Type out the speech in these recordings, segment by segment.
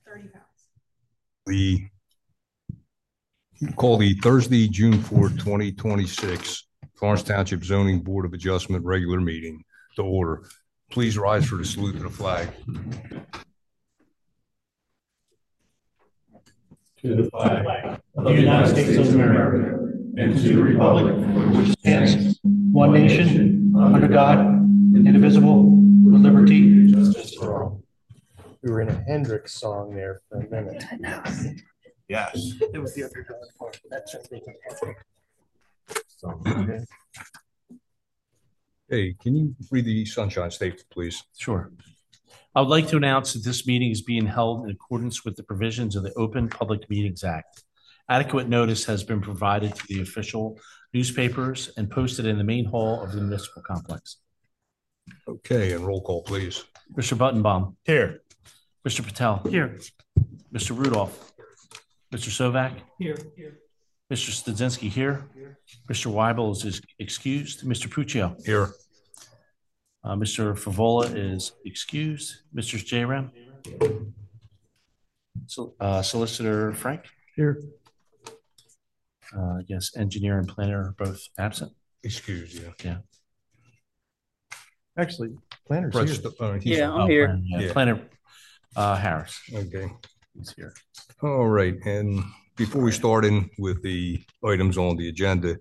30 pounds. The call the Thursday, June 4th, 2026 Florence Township Zoning Board of Adjustment regular meeting to order. Please rise for the salute to the flag. To the flag of the United States of America and to the republic for which stands one nation under God, indivisible, with liberty and justice for all. We were in a Hendrix song there for a minute. Yes. It was the underdog part. That's Hey, can you read the sunshine statement, please? Sure. I would like to announce that this meeting is being held in accordance with the provisions of the Open Public Meetings Act. Adequate notice has been provided to the official newspapers and posted in the main hall of the municipal complex. Okay, and roll call, please. Mr. Buttonbaum. Here. Mr. Patel. Here. Mr. Rudolph. Mr. Sovak. Here. Mr. Studzinski here. Mr. Weibel is excused. Mr. Puccio. Here. Mr. Favola is excused. Mr. Jram. Solicitor Frank. Here. Yes, engineer and planner are both absent. Excuse you. Yeah. Actually, planner's Brett's here. I'm here. Planner Harris. Okay. He's here. All right. And before we start in with the items on the agenda,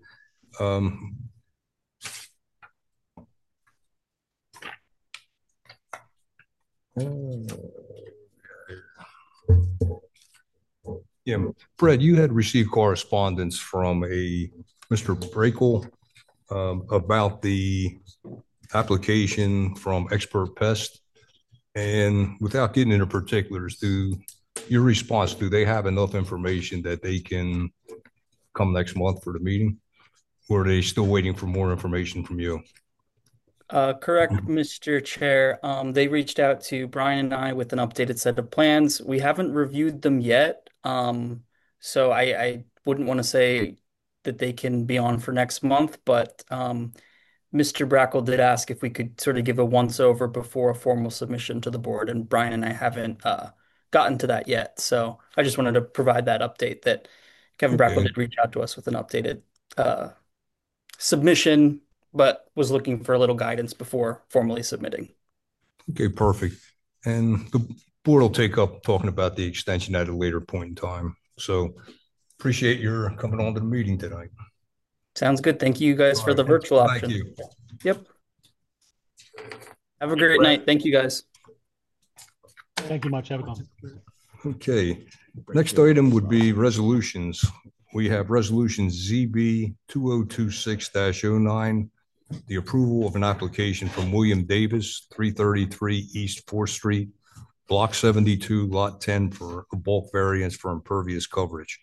yeah, Brett, you had received correspondence from a Mr. Brakel about the application from Expert Pest. And without getting into particulars, your response, do they have enough information that they can come next month for the meeting? Or are they still waiting for more information from you? Correct, Mr. Chair. They reached out to Brian and I with an updated set of plans. We haven't reviewed them yet. So I wouldn't want to say that they can be on for next month, but Mr. Brackle did ask if we could sort of give a once over before a formal submission to the board, and Brian and I haven't gotten to that yet. So I just wanted to provide that update that Kevin Brackle did reach out to us with an updated submission, but was looking for a little guidance before formally submitting. Okay, perfect. And the board will take up talking about the extension at a later point in time. So appreciate your coming on to the meeting tonight. Sounds good. Thank you guys for the virtual option. Thank you. Yep. Have a great night. Thank you guys. Thank you much. Have a good one. Okay. Next item would be resolutions. We have resolution ZB 2026-09, the approval of an application from William Davis, 333 East 4th Street, Block 72, Lot 10 for a bulk variance for impervious coverage.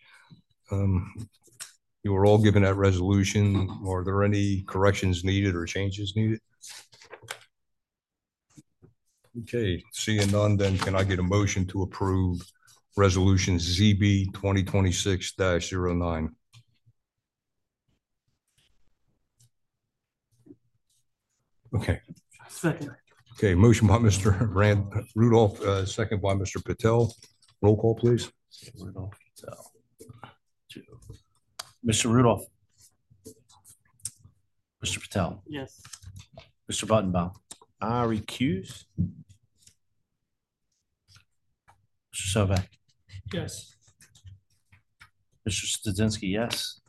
You were all given that resolution. Are there any corrections needed or changes needed? Okay, seeing none, then can I get a motion to approve resolution ZB 2026-09? Okay. Second. Okay, motion by Mr. Rudolph, second by Mr. Patel. Roll call, please. Rudolph Patel. Mr. Rudolph. Mr. Patel. Yes. Mr. Buttonbaum. I recuse. Mr. Sovak. Yes. Mr. Studzinski, yes.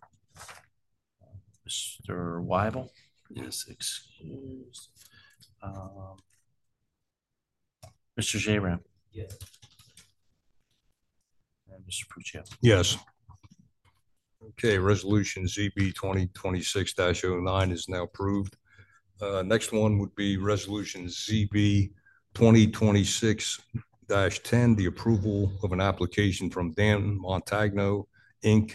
Mr. Weibel is excused. Mr. Jram. Yes. And Mr. Puccio. Yes. Okay, resolution ZB 2026-09 is now approved. Next one would be resolution ZB 2026-10, the approval of an application from Dan Montagno, Inc.,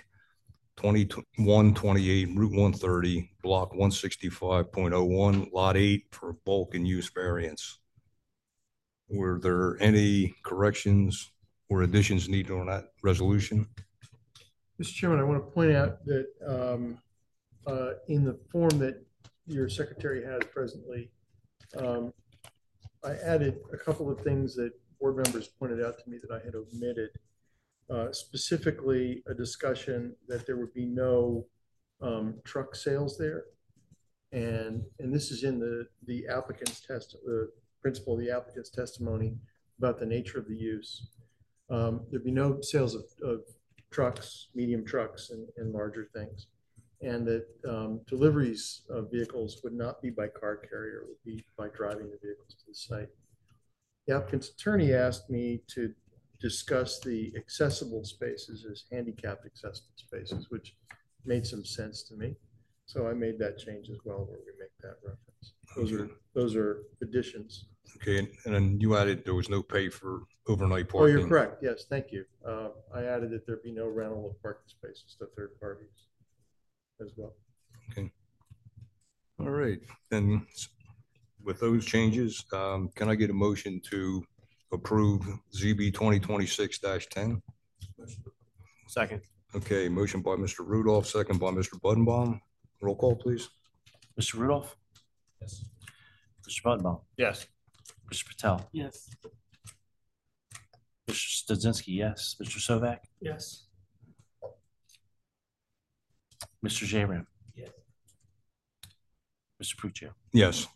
2128 Route 130, Block 165.01, Lot 8 for bulk and use variance. Were there any corrections or additions needed on that resolution? Mr. Chairman, I want to point out that in the form that your secretary has presently, I added a couple of things that board members pointed out to me that I had omitted, specifically a discussion that there would be no truck sales there. And this is in the applicant's the principle of the applicant's testimony about the nature of the use. There'd be no sales of trucks, medium trucks, and larger things. And that deliveries of vehicles would not be by car carrier, it would be by driving the vehicles to the site. The applicant's attorney asked me to discuss the accessible spaces as handicapped accessible spaces, which made some sense to me. So I made that change as well, where we make that reference. Those are additions. Okay, and then you added there was no pay for overnight Oh, parking. you're correct. Yes, thank you. I added that there be no rental of parking spaces to third parties as well. Okay. All right. And with those changes, can I get a motion to approve ZB 2026-10? Second. Okay, motion by Mr. Rudolph, second by Mr. Budenbaum. Roll call, please. Mr. Rudolph? Yes. Mr. Budenbaum? Yes. Mr. Patel? Yes. Mr. Studziński, yes. Mr. Sovak? Yes. Mr. Jayram? Yes. Mr. Puccio? Yes.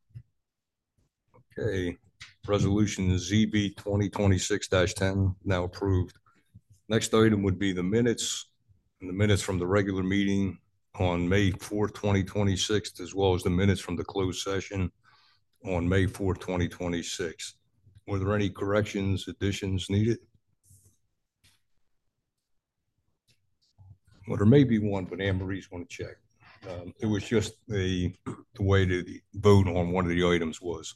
Okay, resolution ZB 2026-10 now approved. Next item would be the minutes, and the minutes from the regular meeting on May 4th, 2026, as well as the minutes from the closed session on May 4th, 2026. Were there any corrections, additions needed? Well, there may be one, but Anne Marie's going to check. It was just the way to vote on one of the items was.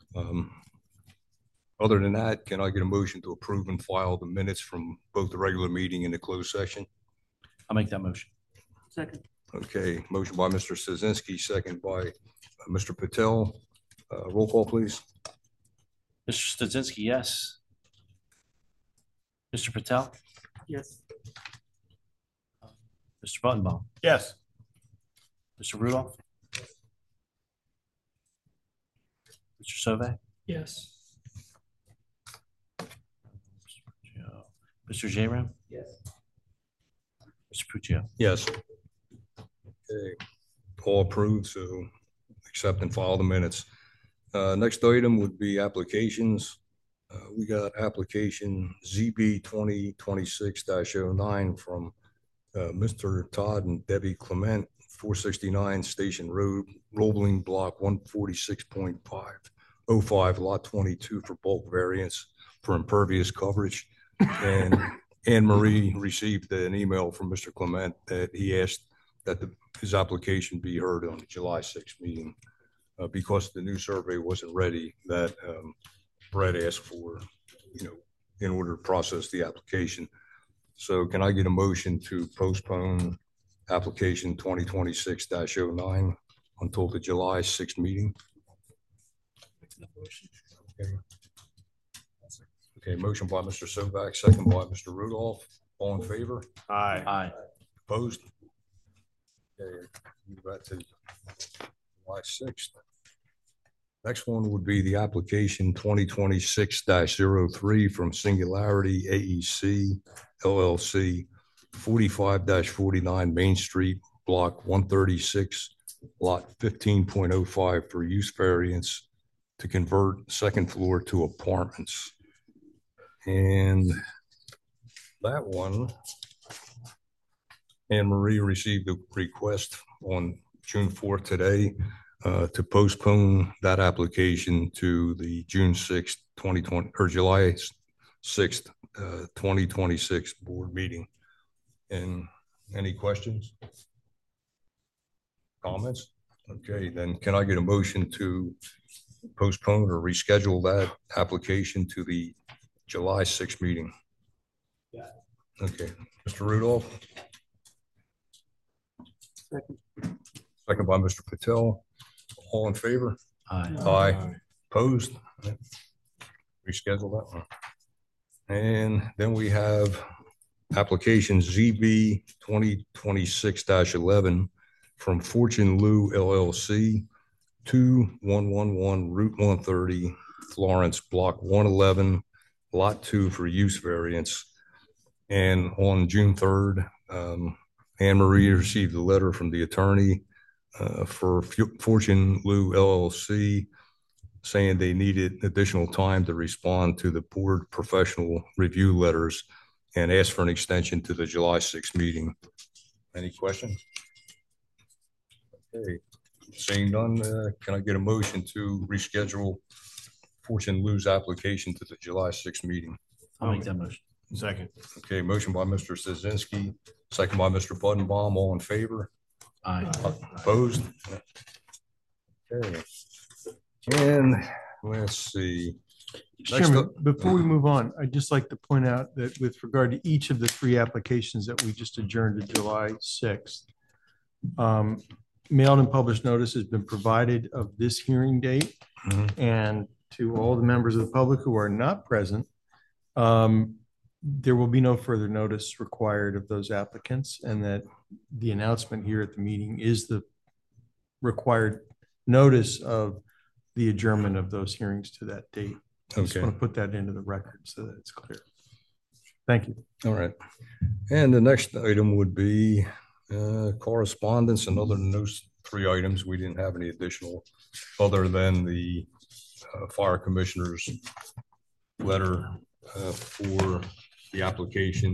Other than that, can I get a motion to approve and file the minutes from both the regular meeting and the closed session? I'll make that motion. Second. Okay, motion by Mr. Studziński, second by Mr. Patel. Roll call, please. Mr. Studziński, yes. Mr. Patel? Yes. Mr. Budenbaum? Yes. Mr. Rudolph? Mr. Sovak? Yes. Mr. Jayram? Yes. Mr. Puccio? Yes. Okay, all approved, so accept and file the minutes. Next item would be applications. We got application ZB 2026-09 from Mr. Todd and Debbie Clement, 469 Station Road, Roebling Block 146.505, Lot 22 for bulk variance for impervious coverage. And Anne Marie received an email from Mr. Clement that he asked that his application be heard on the July 6th meeting because the new survey wasn't ready that Brett asked for, in order to process the application. So can I get a motion to postpone application 2026-09 until the July 6th meeting? Okay, motion by Mr. Sovak, second by Mr. Rudolph. All in favor? Aye. Aye. Opposed? Okay, move that to July 6th. Next one would be the application 2026-03 from Singularity AEC LLC, 45-49 Main Street, Block 136, Lot 15.05 for use variance to convert second floor to apartments. And that one, Anne Marie received a request on June 4th today to postpone that application to the June 6th, 2020, or July 6th, 2026 board meeting. And any questions? Comments? Okay, then can I get a motion to postpone or reschedule that application to the July 6th meeting? Yeah. Okay, Mr. Rudolph? Second. Second by Mr. Patel. All in favor? Aye. Aye. Opposed? Reschedule that one. And then we have application ZB 2026-11 from Fortune Lou LLC, 2111 Route 130, Florence, Block 111, Lot 2 for use variance. And on June 3rd, Anne Marie received a letter from the attorney for Fortune Lou LLC saying they needed additional time to respond to the board professional review letters and asked for an extension to the July 6th meeting. Any questions? Okay, seeing none, can I get a motion to reschedule Fortune Lou's application to the July 6th meeting? I'll make that motion. Second. Okay, motion by Mr. Szynski, second by Mr. Buddenbaum, all in favor? Aye. Opposed? Okay. And let's see. Next Chairman, up- before we move on, I'd just like to point out that with regard to each of the three applications that we just adjourned to July 6th, mailed and published notice has been provided of this hearing date. Mhm. And to all the members of the public who are not present, there will be no further notice required of those applicants, and that the announcement here at the meeting is the required notice of the adjournment of those hearings to that date. I just Okay. want to put that into the record so that it's clear. Thank you. All right. And the next item would be correspondence, and other than those three items, we didn't have any additional other than the fire commissioner's letter for the application,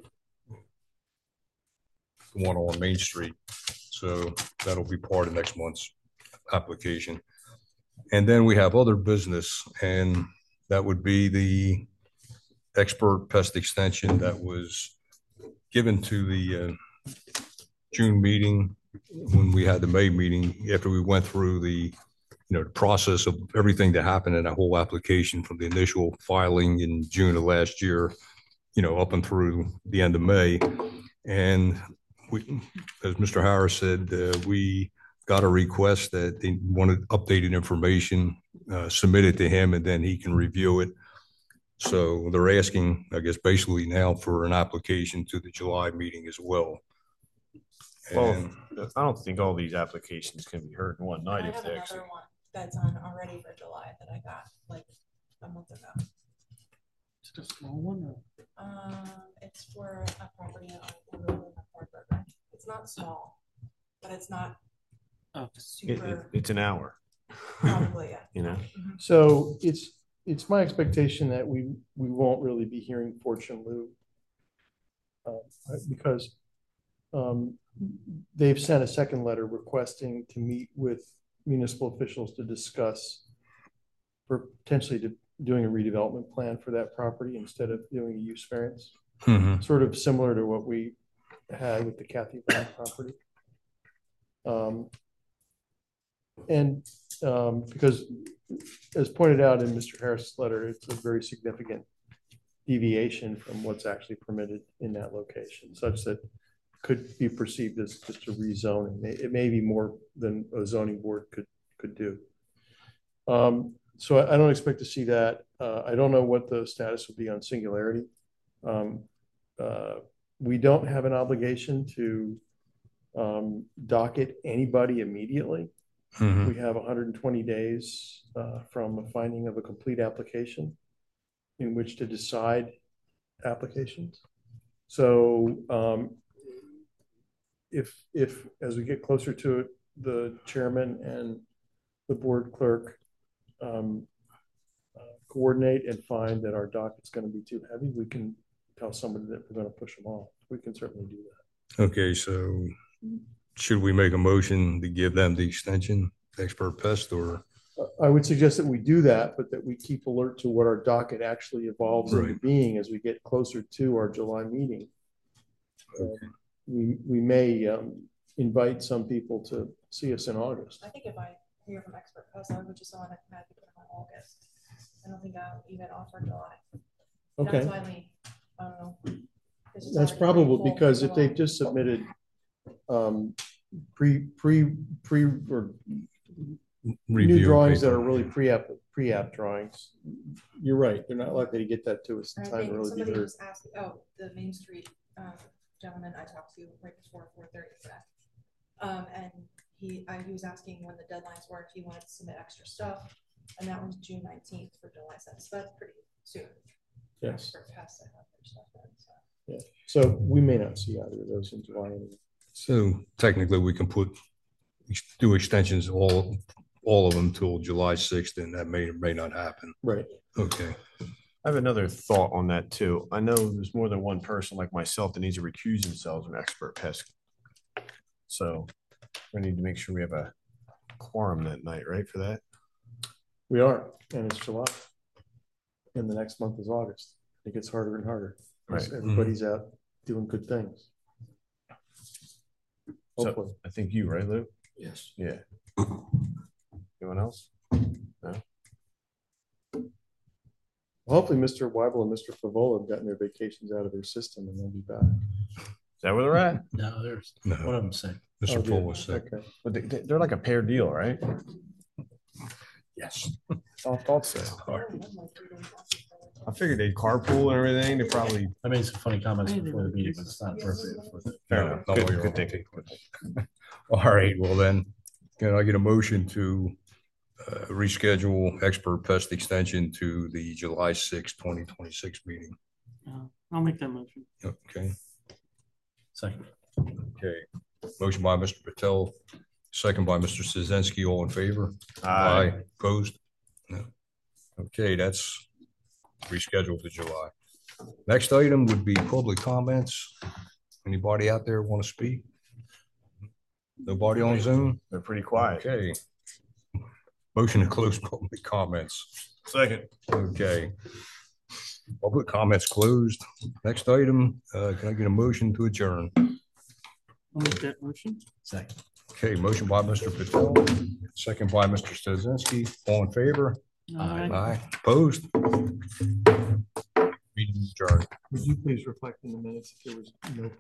the one on Main Street. So that'll be part of next month's application. And then we have other business, and that would be the expert pest extension that was given to the June meeting when we had the May meeting, after we went through the process of everything that happened in that whole application from the initial filing in June of last year, up and through the end of May. And we, as Mr. Harris said, we got a request that they wanted updated information submitted to him, and then he can review it. So they're asking, I guess, basically now for an application to the July meeting as well. Well, And I don't think all these applications can be heard in one I night have if they actually. another one that's on already for July that I got like a month ago. Is it a small one or? It's for a property on Fort. It's not small, but it's not Oh, super, It's an hour, probably, yeah. you know? So it's my expectation that we won't really be hearing Fortune Lou because they've sent a second letter requesting to meet with municipal officials to discuss potentially doing a redevelopment plan for that property instead of doing a use variance. Mhm. Sort of similar to what we had with the Kathy Brown property. Because as pointed out in Mr. Harris' letter, it's a very significant deviation from what's actually permitted in that location, such that could be perceived as just a rezoning. It may be more than a zoning board could do. So I don't expect to see that. I don't know what the status would be on Singularity. We don't have an obligation to docket anybody immediately. Mhm. We have 120 days from a finding of a complete application in which to decide applications. So if as we get closer to it, the chairman and the board clerk coordinate and find that our docket's going to be too heavy, we can tell somebody that we're going to push them off. We can certainly do that. Okay, so should we make a motion to give them the extension, expert pest, or? I would suggest that we do that, but that we keep alert to what our docket actually evolves into Right. being as we get closer to our July meeting. Okay. We may invite some people to see us in August. I think if I hear from expert pest, I would just want to have to put them on August. I don't think I'll even offer July. Okay, That's why we, I don't know. This is that's already probable full for because if July. they've just submitted or new Review drawings that paper. are really pre-app drawings, you're right. They're not likely to get that to us in I time to think really be somebody heard. was asking, the Main Street gentleman I talked to right before 4:30 today. And he was asking when the deadlines were, if he wanted to submit extra stuff, and that was June 19th for July 7th, so that's pretty soon. Yes. Expert has to have their stuff in, so. Yeah. So we may not see either of those in July anyway. So technically, we can do extensions, all of them till July 6th, and that may or may not happen. Right. Okay. I have another thought on that too. I know there's more than one person like myself that needs to recuse themselves from expert pest. So we need to make sure we have a quorum that night, right, for that? We are, and it's July. And the next month is August. It gets harder and harder. Right. Everybody's out doing good things. Hopefully. So I think you, right, Lou? Yes. Yeah. Anyone else? No? Hopefully Mr. Weibel and Mr. Favola have gotten their vacations out of their system and they'll be back. Is that where they're at? No, there's, No. one of them said, Mr. Oh, Paul good. was sick. Okay. But they're like a pair deal, right? yes. I thought so. I figured they'd carpool and everything. They probably. I made some funny comments before the meeting, but it's not appropriate for the. Fair No, enough. no, Good- you're good okay. thinking. All right, well then, can I get a motion to reschedule expert pest extension to the July 6th, 2026 meeting? I'll make that motion. Okay, Second. okay. Motion by Mr. Patel, second by Mr. Szynski. All in favor? Aye. Opposed? No. Okay, that's rescheduled to July. Next item would be public comments. Anybody out there want to speak? Nobody on Zoom? They're pretty quiet. Okay. Motion to close public comments. Second. Okay. Public comments closed. Next item, can I get a motion to adjourn? I'll make that motion. Second. Okay, motion by Mr. Patel, second by Mr. Stozinski. All in favor? Aye. Aye. Opposed? Meeting adjourned. Would you please reflect in the minutes if there was no